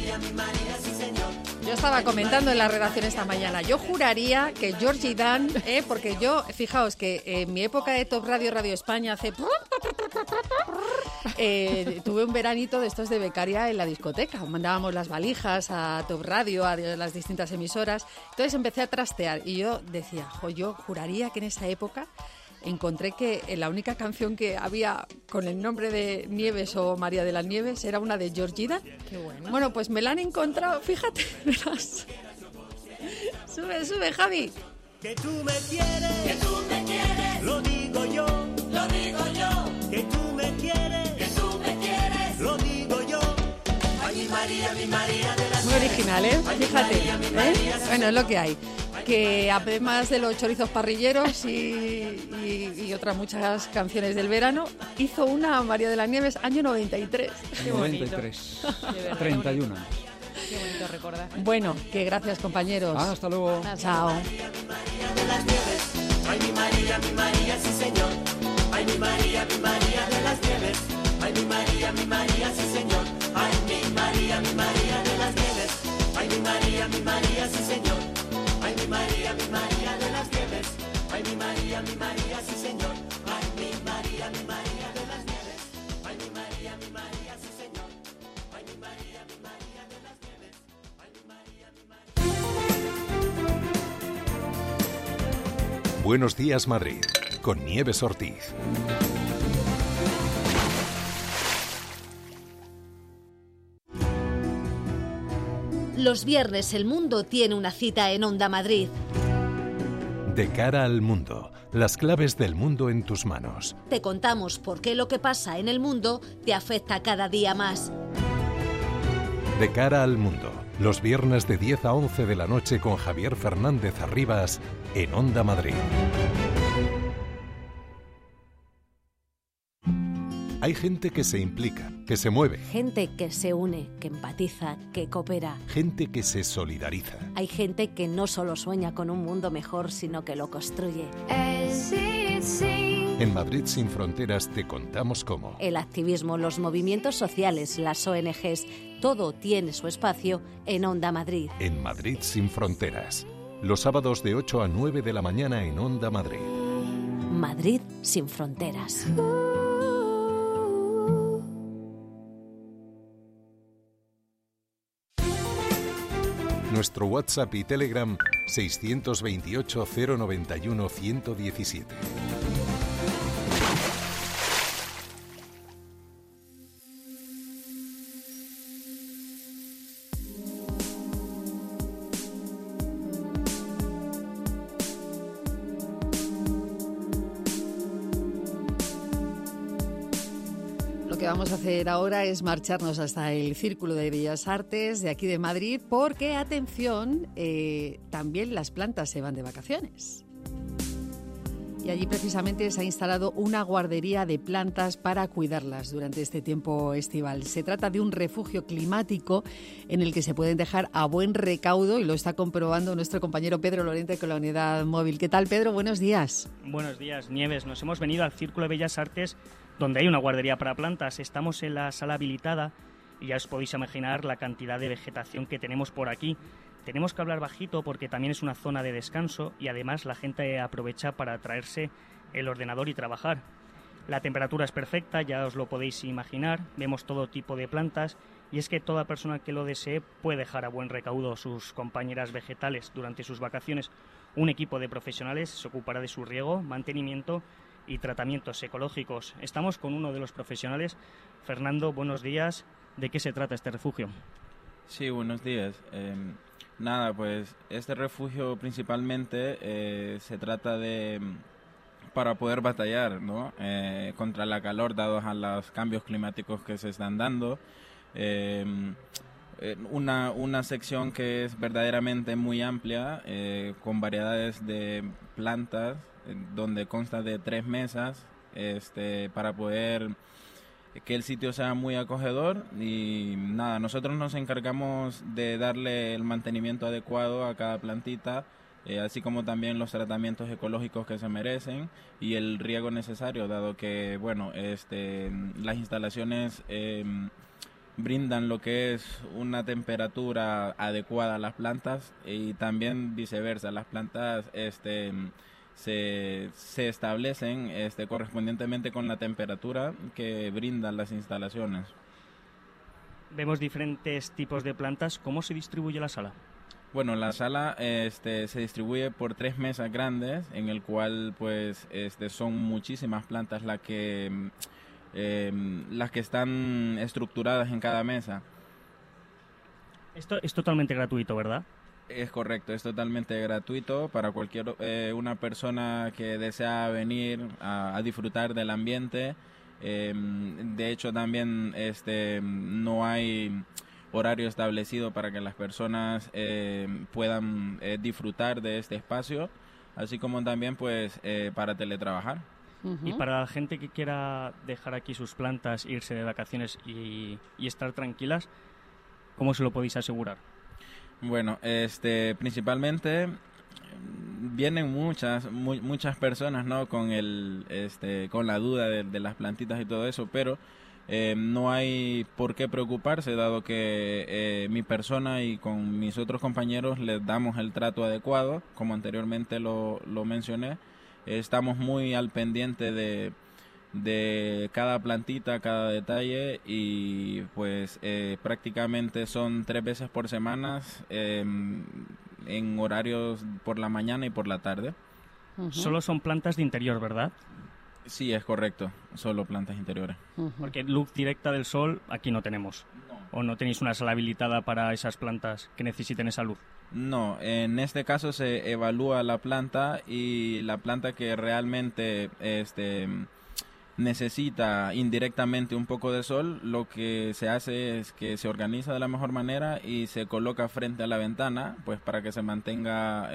Yo estaba comentando en la redacción esta mañana, yo juraría que Georgie Dan, porque yo, fijaos que en mi época de Top Radio, Radio España, tuve un veranito de estos de becaria en la discoteca, mandábamos las valijas a Top Radio, a las distintas emisoras, entonces empecé a trastear y yo decía, yo juraría que en esa época encontré que la única canción que había con el nombre de Nieves o María de las Nieves era una de Georgie Dan. Qué bueno. Bueno, pues me la han encontrado, fíjate, verás. Sube, Javi. Que tú me quieres, lo digo yo, que tú me quieres, lo digo yo. Ay, mi María de las Muy original, fíjate, Bueno, es lo que hay. Que además de los chorizos parrilleros y otras muchas canciones del verano, hizo una María de las Nieves, año 93. Qué 93, 31 años. Qué bonito recordar. Bueno, que gracias, compañeros. Hasta luego. Chao. Ay, mi María, sí señor. Ay, mi María de las Nieves. Ay, mi María, sí señor. Ay, mi María de las Nieves. Ay, mi María, sí señor. Ay, mi María de las Nieves. Ay, mi María, sí señor. Ay, mi María de las Nieves. Ay, mi María, sí señor. Ay, mi María de las Nieves. Ay, mi María. Buenos días, Madrid, con Nieves Ortiz. Los viernes el mundo tiene una cita en Onda Madrid. De cara al mundo, las claves del mundo en tus manos. Te contamos por qué lo que pasa en el mundo te afecta cada día más. De cara al mundo, los viernes de 10 a 11 de la noche con Javier Fernández Arribas en Onda Madrid. Hay gente que se implica, que se mueve. Gente que se une, que empatiza, que coopera. Gente que se solidariza. Hay gente que no solo sueña con un mundo mejor, sino que lo construye. En Madrid Sin Fronteras te contamos cómo. El activismo, los movimientos sociales, las ONGs, todo tiene su espacio en Onda Madrid. En Madrid Sin Fronteras. Los sábados de 8 a 9 de la mañana en Onda Madrid. Madrid Sin Fronteras. Nuestro WhatsApp y Telegram 628 091 117. Lo que vamos a hacer ahora es marcharnos hasta el Círculo de Bellas Artes de aquí de Madrid porque, atención, también las plantas se van de vacaciones. Y allí precisamente se ha instalado una guardería de plantas para cuidarlas durante este tiempo estival. Se trata de un refugio climático en el que se pueden dejar a buen recaudo y lo está comprobando nuestro compañero Pedro Lorente con la unidad móvil. ¿Qué tal, Pedro? Buenos días. Buenos días, Nieves. Nos hemos venido al Círculo de Bellas Artes donde hay una guardería para plantas. Estamos en la sala habilitada y ya os podéis imaginar la cantidad de vegetación que tenemos por aquí. Tenemos que hablar bajito porque también es una zona de descanso y además la gente aprovecha para traerse el ordenador y trabajar. La temperatura es perfecta, ya os lo podéis imaginar, vemos todo tipo de plantas y es que toda persona que lo desee puede dejar a buen recaudo sus compañeras vegetales durante sus vacaciones. Un equipo de profesionales se ocupará de su riego, mantenimiento y tratamientos ecológicos. Estamos con uno de los profesionales. Fernando, buenos días. ¿De qué se trata este refugio? Sí, buenos días. Nada, pues este refugio principalmente se trata de para poder batallar, ¿no? Contra la calor dados a los cambios climáticos que se están dando. Una sección que es verdaderamente muy amplia, con variedades de plantas, donde consta de 3 mesas, para poder que el sitio sea muy acogedor. Y nada, nosotros nos encargamos de darle el mantenimiento adecuado a cada plantita, así como también los tratamientos ecológicos que se merecen y el riego necesario, dado que bueno, las instalaciones brindan lo que es una temperatura adecuada a las plantas, y también viceversa, las plantas se establecen correspondientemente con la temperatura que brindan las instalaciones. Vemos diferentes tipos de plantas. ¿Cómo se distribuye la sala? Bueno, la sala se distribuye por 3 mesas grandes, en el cual pues son muchísimas plantas las que están estructuradas en cada mesa. Esto es totalmente gratuito, ¿verdad? Es correcto, es totalmente gratuito para cualquier una persona que desea venir a disfrutar del ambiente. De hecho, también no hay horario establecido para que las personas puedan disfrutar de este espacio, así como también pues para teletrabajar. Y para la gente que quiera dejar aquí sus plantas, irse de vacaciones y estar tranquilas, ¿cómo se lo podéis asegurar? Bueno, principalmente vienen muchas personas, ¿no? Con con la duda de las plantitas y todo eso, pero no hay por qué preocuparse, dado que mi persona y con mis otros compañeros les damos el trato adecuado, como anteriormente lo mencioné. Estamos muy al pendiente de cada plantita, cada detalle, y pues prácticamente son 3 veces por semana, en horarios por la mañana y por la tarde. Solo son plantas de interior, ¿verdad? Sí, es correcto, solo plantas interiores. Porque luz directa del sol aquí no tenemos. ¿O no tenéis una sala habilitada para esas plantas que necesiten esa luz? No, en este caso se evalúa la planta, y la planta que realmente necesita indirectamente un poco de sol, lo que se hace es que se organiza de la mejor manera y se coloca frente a la ventana, pues para que se mantenga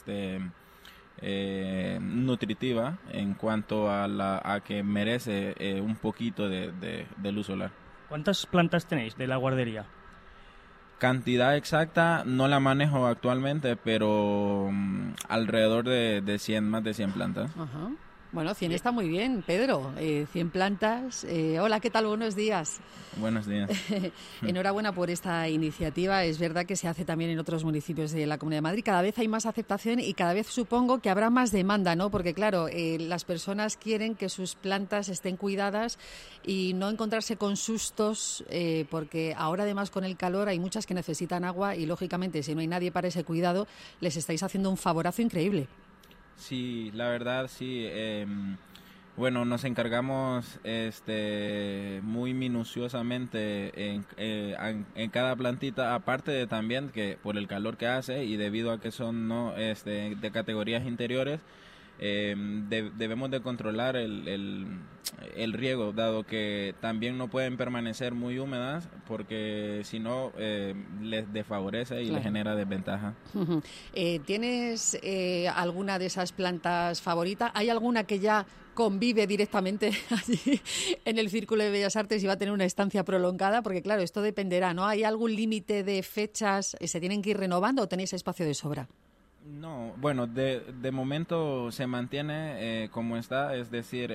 nutritiva en cuanto a que merece un poquito de luz solar. ¿Cuántas plantas tenéis de la guardería? Cantidad exacta no la manejo actualmente, pero alrededor de 100, más de 100 plantas. Ajá. Bueno, 100 está muy bien, Pedro. 100 plantas. Hola, ¿qué tal? Buenos días. Buenos días. Enhorabuena por esta iniciativa. Es verdad que se hace también en otros municipios de la Comunidad de Madrid. Cada vez hay más aceptación y cada vez supongo que habrá más demanda, ¿no? Porque, claro, las personas quieren que sus plantas estén cuidadas y no encontrarse con sustos, porque ahora, además, con el calor hay muchas que necesitan agua y, lógicamente, si no hay nadie para ese cuidado, les estáis haciendo un favorazo increíble. Sí, la verdad, sí. Bueno, nos encargamos muy minuciosamente en cada plantita, aparte de también que por el calor que hace y debido a que son de categorías interiores, debemos de controlar el riego, dado que también no pueden permanecer muy húmedas, porque si no les desfavorece y les genera desventaja. ¿Tienes alguna de esas plantas favorita? ¿Hay alguna que ya convive directamente allí en el Círculo de Bellas Artes y va a tener una estancia prolongada? Porque claro, esto dependerá, ¿no? ¿Hay algún límite de fechas? ¿Se tienen que ir renovando o tenéis espacio de sobra? No, bueno, de momento se mantiene como está, es decir,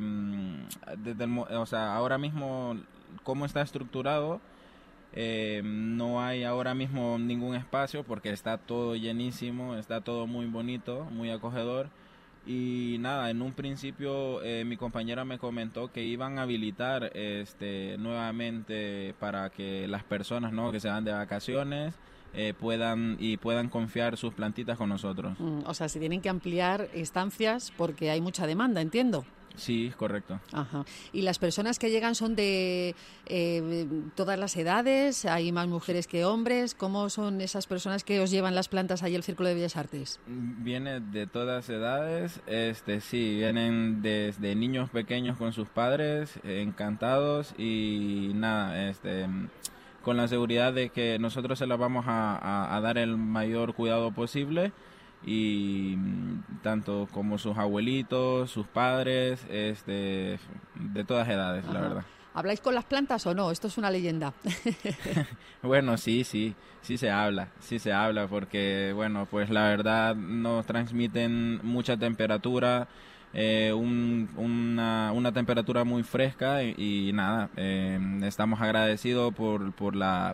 ahora mismo cómo está estructurado, no hay ahora mismo ningún espacio porque está todo llenísimo, está todo muy bonito, muy acogedor. Y nada, en un principio mi compañera me comentó que iban a habilitar nuevamente para que las personas, ¿no?, que se van de vacaciones puedan confiar sus plantitas con nosotros. O sea, se tienen que ampliar estancias porque hay mucha demanda, entiendo. Sí, correcto. Ajá. ¿Y las personas que llegan son de todas las edades? ¿Hay más mujeres que hombres? ¿Cómo son esas personas que os llevan las plantas ahí al Círculo de Bellas Artes? Viene de todas edades, sí, vienen desde niños pequeños con sus padres, encantados, y nada, con la seguridad de que nosotros se las vamos a dar el mayor cuidado posible, y tanto como sus abuelitos, sus padres, de todas edades. Ajá. La verdad. ¿Habláis con las plantas o no? Esto es una leyenda. Bueno, sí se habla porque, bueno, pues la verdad nos transmiten mucha temperatura, una temperatura muy fresca y nada, estamos agradecidos por la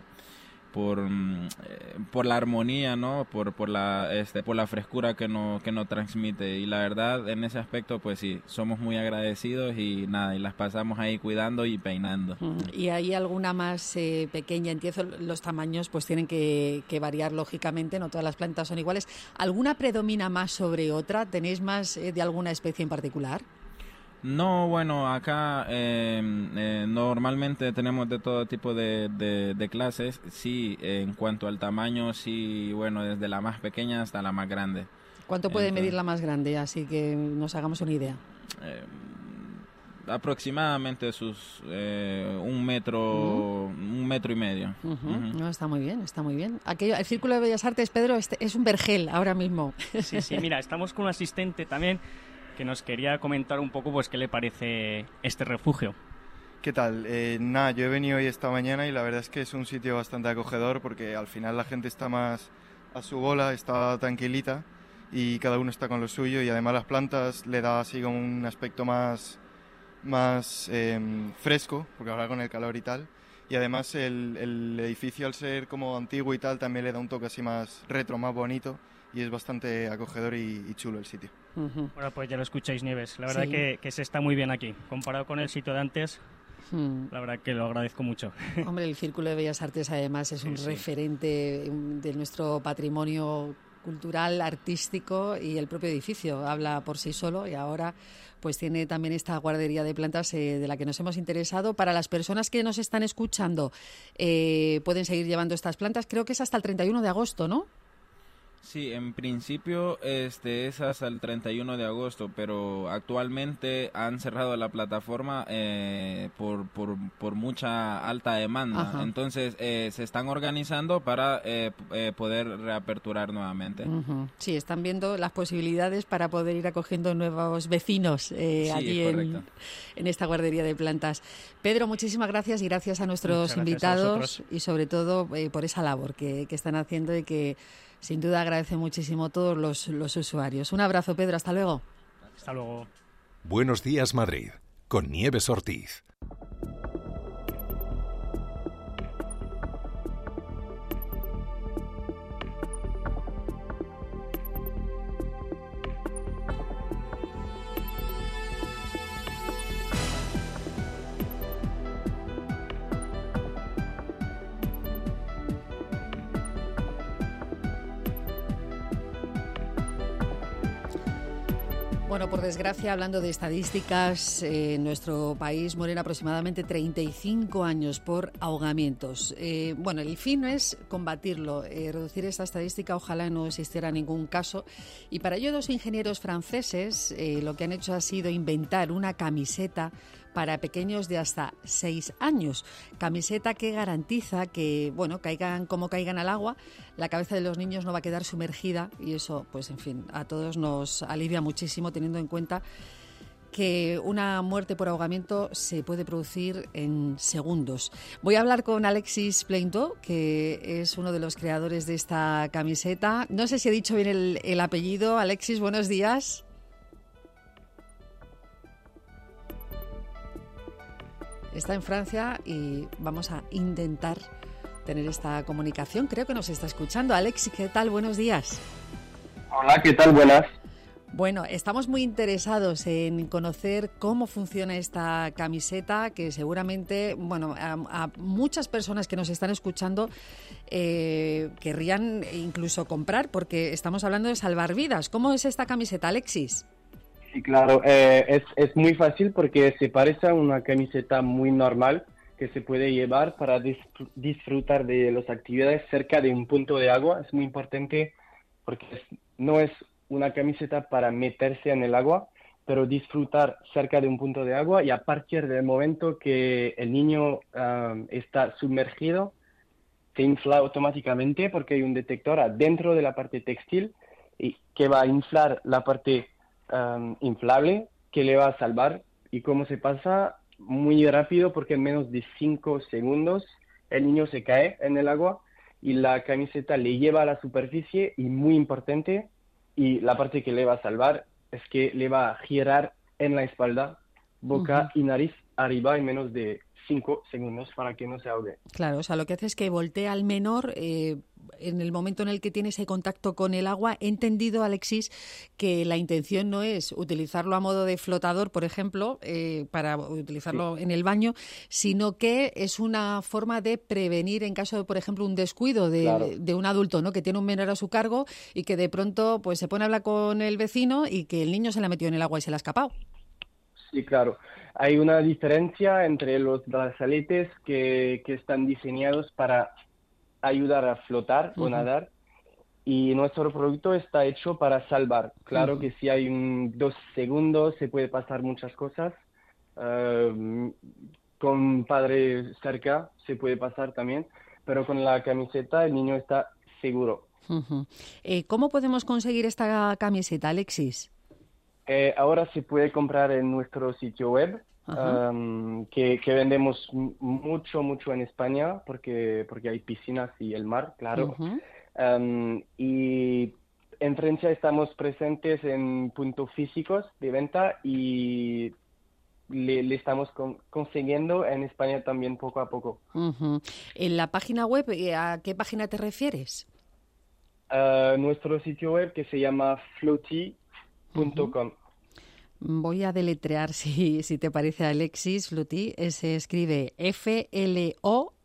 armonía, ¿no? Por la frescura que nos transmite, y la verdad en ese aspecto pues sí, somos muy agradecidos y nada, y las pasamos ahí cuidando y peinando. ¿Y hay alguna más pequeña? Entiendo, los tamaños pues tienen que variar lógicamente, no todas las plantas son iguales. ¿Alguna predomina más sobre otra? ¿Tenéis más de alguna especie en particular? No, bueno, acá normalmente tenemos de todo tipo de clases. Sí, en cuanto al tamaño, sí, bueno, desde la más pequeña hasta la más grande. ¿Cuánto puede medir la más grande? Así que nos hagamos una idea. Aproximadamente sus 1 metro, 1 metro y medio. No, está muy bien, está muy bien. El Círculo de Bellas Artes, Pedro, es un vergel ahora mismo. Sí, mira, estamos con un asistente también que nos quería comentar un poco pues qué le parece este refugio. ¿Qué tal? Nada, yo he venido hoy esta mañana y la verdad es que es un sitio bastante acogedor porque al final la gente está más a su bola, está tranquilita y cada uno está con lo suyo, y además las plantas le da así como un aspecto más fresco, porque ahora con el calor y tal, y además el edificio, al ser como antiguo y tal, también le da un toque así más retro, más bonito, y es bastante acogedor y chulo el sitio. Bueno, pues ya lo escucháis, Nieves. La verdad que se está muy bien aquí. Comparado con el sitio de antes, la verdad que lo agradezco mucho. Hombre, el Círculo de Bellas Artes además es un referente de nuestro patrimonio cultural, artístico, y el propio edificio habla por sí solo, y ahora pues tiene también esta guardería de plantas de la que nos hemos interesado. Para las personas que nos están escuchando, pueden seguir llevando estas plantas, creo que es hasta el 31 de agosto, ¿no? Sí, en principio es hasta el 31 de agosto, pero actualmente han cerrado la plataforma por mucha alta demanda. Ajá. Entonces se están organizando para poder reaperturar nuevamente. Sí, están viendo las posibilidades para poder ir acogiendo nuevos vecinos allí en esta guardería de plantas. Pedro, muchísimas gracias, y gracias a nuestros invitados y sobre todo por esa labor que están haciendo, y que sin duda agradecen muchísimo a todos los usuarios. Un abrazo, Pedro. Hasta luego. Hasta luego. Buenos días, Madrid, con Nieves Ortiz. Bueno, por desgracia, hablando de estadísticas, en nuestro país mueren aproximadamente 35 años por ahogamientos. Bueno, el fin es combatirlo, reducir esta estadística. Ojalá no existiera ningún caso. Y para ello, 2 ingenieros franceses lo que han hecho ha sido inventar una camiseta para pequeños de hasta 6 años. Camiseta que garantiza que, bueno, caigan como caigan al agua, la cabeza de los niños no va a quedar sumergida, y eso, pues en fin, a todos nos alivia muchísimo, teniendo en cuenta que una muerte por ahogamiento se puede producir en segundos. Voy a hablar con Alexis Plainteau, que es uno de los creadores de esta camiseta. No sé si he dicho bien el apellido. Alexis, buenos días. Está en Francia y vamos a intentar tener esta comunicación. Creo que nos está escuchando. Alexis, ¿qué tal? Buenos días. Hola, ¿qué tal? Buenas. Bueno, estamos muy interesados en conocer cómo funciona esta camiseta, que seguramente, bueno, a muchas personas que nos están escuchando querrían incluso comprar, porque estamos hablando de salvar vidas. ¿Cómo es esta camiseta, Alexis? Sí, claro, es muy fácil porque se parece a una camiseta muy normal que se puede llevar para disfrutar de las actividades cerca de un punto de agua. Es muy importante porque no es una camiseta para meterse en el agua, pero disfrutar cerca de un punto de agua, y a partir del momento que el niño está sumergido, se infla automáticamente porque hay un detector adentro de la parte textil y que va a inflar la parte inflable, que le va a salvar. Y cómo se pasa muy rápido, porque en menos de 5 segundos el niño se cae en el agua y la camiseta le lleva a la superficie, y muy importante, y la parte que le va a salvar es que le va a girar en la espalda, boca y nariz arriba en menos de 5 segundos para que no se ahogue. Claro, o sea, lo que hace es que voltea al menor en el momento en el que tiene ese contacto con el agua. He entendido, Alexis, que la intención no es utilizarlo a modo de flotador, por ejemplo, para utilizarlo en el baño, sino que es una forma de prevenir en caso de, por ejemplo, un descuido de un adulto, ¿no?, que tiene un menor a su cargo y que de pronto pues se pone a hablar con el vecino y que el niño se le ha metido en el agua y se le ha escapado. Sí, claro. Hay una diferencia entre los brazaletes que están diseñados para ayudar a flotar o nadar, y nuestro producto está hecho para salvar. Claro que si hay 2 segundos se puede pasar muchas cosas. Con padre cerca se puede pasar también, pero con la camiseta el niño está seguro. ¿Cómo podemos conseguir esta camiseta, Alexis? Ahora se puede comprar en nuestro sitio web, que vendemos mucho en España porque hay piscinas y el mar, claro. Y en Francia estamos presentes en puntos físicos de venta y le estamos consiguiendo en España también poco a poco. En la página web, ¿a qué página te refieres? Nuestro sitio web, que se llama floty.com. Voy a deletrear, si te parece, Alexis. Floty se escribe Floaty,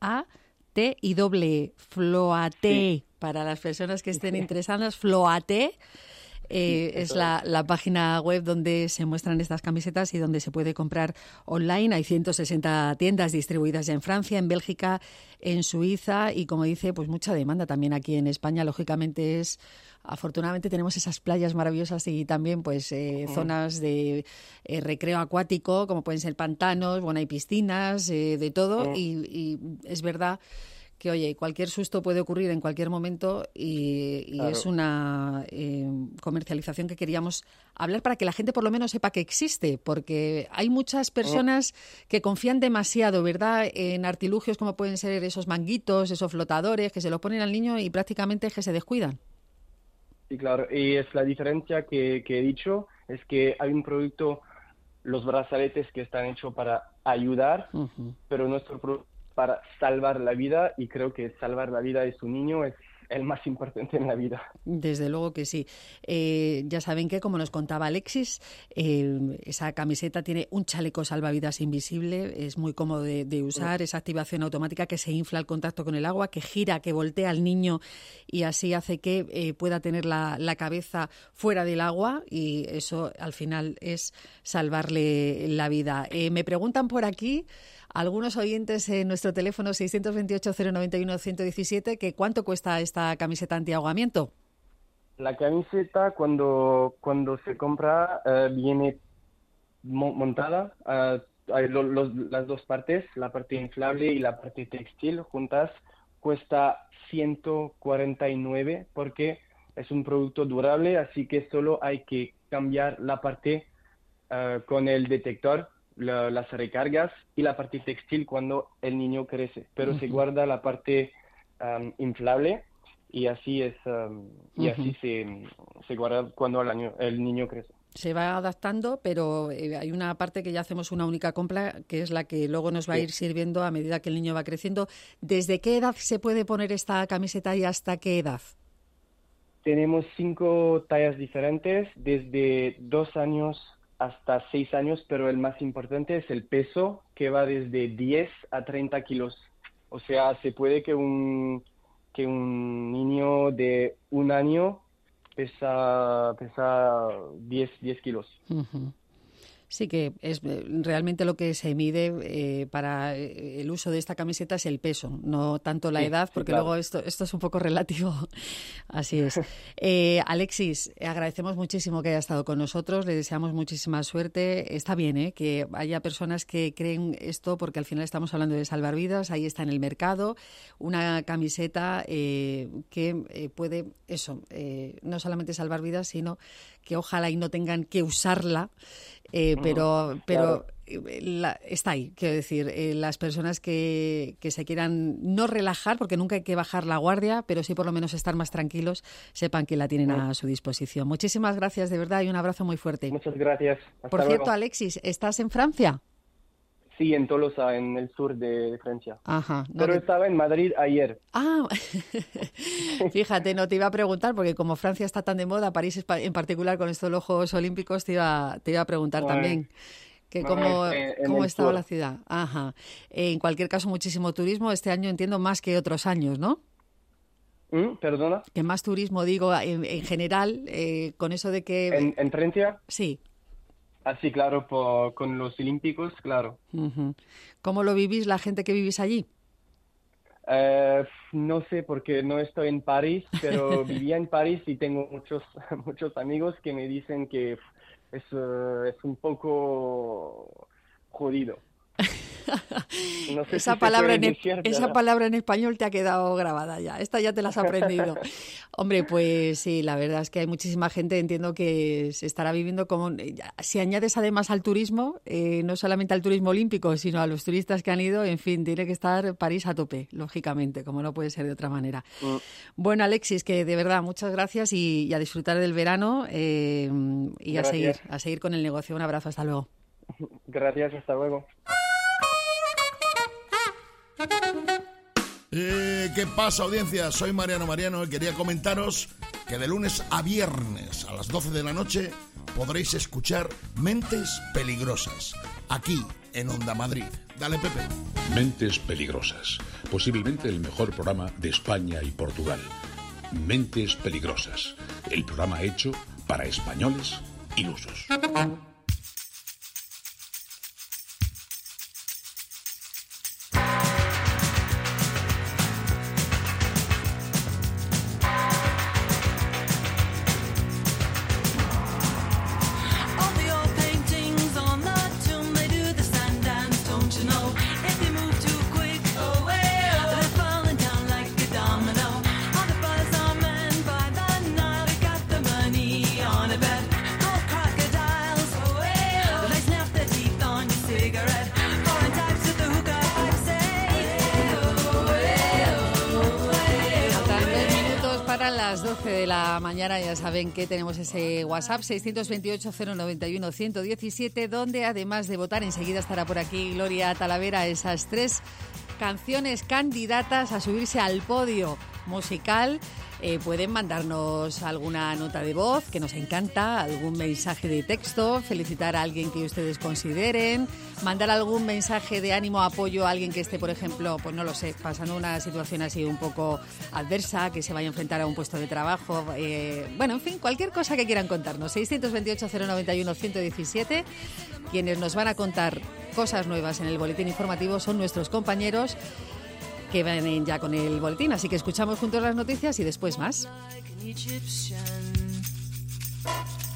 Floaté, para las personas que estén interesadas. Floaté es la página web donde se muestran estas camisetas y donde se puede comprar online. Hay 160 tiendas distribuidas ya en Francia, en Bélgica, en Suiza y, como dice, pues mucha demanda también aquí en España. Lógicamente afortunadamente tenemos esas playas maravillosas y también pues zonas de recreo acuático, como pueden ser pantanos, bueno, hay piscinas, de todo, y es verdad que, oye, cualquier susto puede ocurrir en cualquier momento y claro, es una comercialización que queríamos hablar para que la gente por lo menos sepa que existe, porque hay muchas personas que confían demasiado, ¿verdad?, en artilugios como pueden ser esos manguitos, esos flotadores, que se lo ponen al niño y prácticamente es que se descuidan. Sí, claro, y es la diferencia que he dicho, es que hay un producto, los brazaletes, que están hechos para ayudar, pero nuestro producto para salvar la vida, y creo que salvar la vida de su niño es el más importante en la vida. Desde luego que sí. Ya saben que, como nos contaba Alexis, esa camiseta tiene un chaleco salvavidas invisible, es muy cómodo de usar, esa activación automática que se infla al contacto con el agua, que gira, que voltea al niño y así hace que pueda tener la cabeza fuera del agua, y eso al final es salvarle la vida. Me preguntan por aquí algunos oyentes en nuestro teléfono 628-091-117 que ¿cuánto cuesta esta camiseta antiahogamiento? La camiseta cuando se compra viene montada, hay las dos partes, la parte inflable y la parte textil juntas, cuesta 149 porque es un producto durable, así que solo hay que cambiar la parte con el detector, las recargas, y la parte textil cuando el niño crece, pero se guarda la parte inflable y así es así se guarda cuando el niño crece. Se va adaptando, pero hay una parte que ya hacemos una única compra, que es la que luego nos va a ir sirviendo a medida que el niño va creciendo. ¿Desde qué edad se puede poner esta camiseta y hasta qué edad? Tenemos 5 tallas diferentes, desde 2 años hasta 6 años, pero el más importante es el peso, que va desde 10 a 30 kilos. O sea, se puede que un niño de 1 año pesa 10 kilos. Sí, que es realmente lo que se mide para el uso de esta camiseta es el peso, no tanto la edad, porque claro, luego esto es un poco relativo. Así es. Alexis, agradecemos muchísimo que haya estado con nosotros, le deseamos muchísima suerte. Está bien que haya personas que creen esto, porque al final estamos hablando de salvar vidas, ahí está en el mercado, una camiseta que puede no solamente salvar vidas, sino que ojalá y no tengan que usarla pero claro. Está ahí, quiero decir, las personas que se quieran no relajar, porque nunca hay que bajar la guardia, pero sí por lo menos estar más tranquilos, sepan que la tienen a su disposición. Muchísimas gracias, de verdad, y un abrazo muy fuerte. Muchas gracias. Hasta Por cierto, luego. Alexis, ¿estás en Francia? Sí, en Tolosa, en el sur de Francia. Ajá. Pero estaba en Madrid ayer. Ah, fíjate, no te iba a preguntar, porque como Francia está tan de moda, París en particular con estos los Juegos Olímpicos, te iba a preguntar también. Que cómo estaba la ciudad. Ajá. En cualquier caso, muchísimo turismo. Este año entiendo más que otros años, ¿no? ¿Perdona? Que más turismo, digo, en general, con eso de que... ¿En Francia? Sí. Sí, claro, con los Olímpicos, claro. Uh-huh. ¿Cómo lo vivís la gente que vivís allí? No sé, porque no estoy en París, pero vivía en París y tengo muchos amigos que me dicen que es un poco jodido. No sé esa si palabra esa palabra en español te ha quedado grabada ya. Esta ya te la has aprendido. Hombre, pues sí, la verdad es que hay muchísima gente, entiendo que se estará viviendo como... Si añades además al turismo, no solamente al turismo olímpico, sino a los turistas que han ido, en fin, tiene que estar París a tope, lógicamente, como no puede ser de otra manera. Bueno, Alexis, que de verdad, muchas gracias y a disfrutar del verano y a seguir con el negocio. Un abrazo, hasta luego. Gracias, hasta luego. ¿Qué pasa, audiencia? Soy Mariano y quería comentaros que de lunes a viernes a las 12 de la noche podréis escuchar Mentes Peligrosas, aquí en Onda Madrid. Dale, Pepe. Mentes Peligrosas, posiblemente el mejor programa de España y Portugal. Mentes Peligrosas, el programa hecho para españoles ilusos. Las 12 de la mañana, ya saben que tenemos ese WhatsApp 628-091-117, donde además de votar, enseguida estará por aquí Gloria Talavera, esas 3 canciones candidatas a subirse al podio musical. Pueden mandarnos alguna nota de voz, que nos encanta, algún mensaje de texto, felicitar a alguien que ustedes consideren, mandar algún mensaje de ánimo, apoyo a alguien que esté, por ejemplo, pues no lo sé, pasando una situación así un poco adversa, que se vaya a enfrentar a un puesto de trabajo, bueno, en fin, cualquier cosa que quieran contarnos. 628-091-117. Quienes nos van a contar cosas nuevas en el boletín informativo son nuestros compañeros que vienen ya con el boletín, así que escuchamos juntos las noticias y después más.